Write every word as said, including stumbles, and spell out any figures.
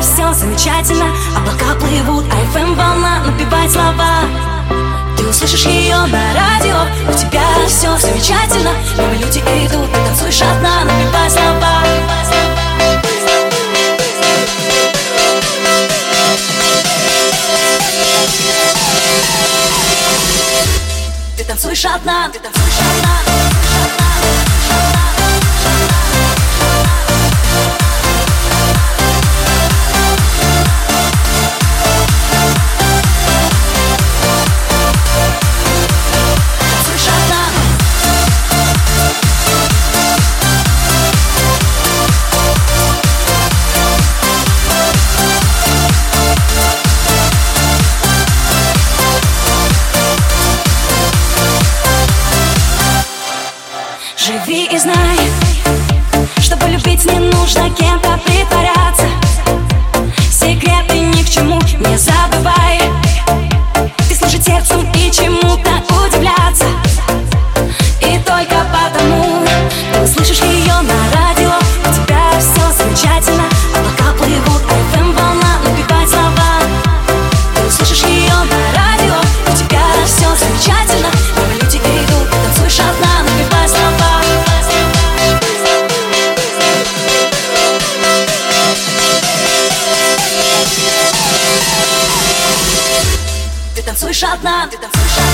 все замечательно. Облака плывут, а эф эм волна напевает слова. Ты услышишь ее на радио, у тебя все замечательно. Мимо люди идут, ты танцуешь одна, напевай слова. Ты танцуешь одна, ты танцуешь одна. Живи и знай, чтобы любить не нужно кем-то притворяться. Секреты ни к чему не забывай. Ты служи сердцем и чему-то удивляться. И только потому ты услышишь ее на радио, у тебя все замечательно. Облака плывут, а эф эм волна напевает слова. Ты услышишь ее на радио, у тебя все замечательно. Мимо люди идут, ты танцуешь одна, напевай слова. Ты танцуешь одна, ты танцуешь одна.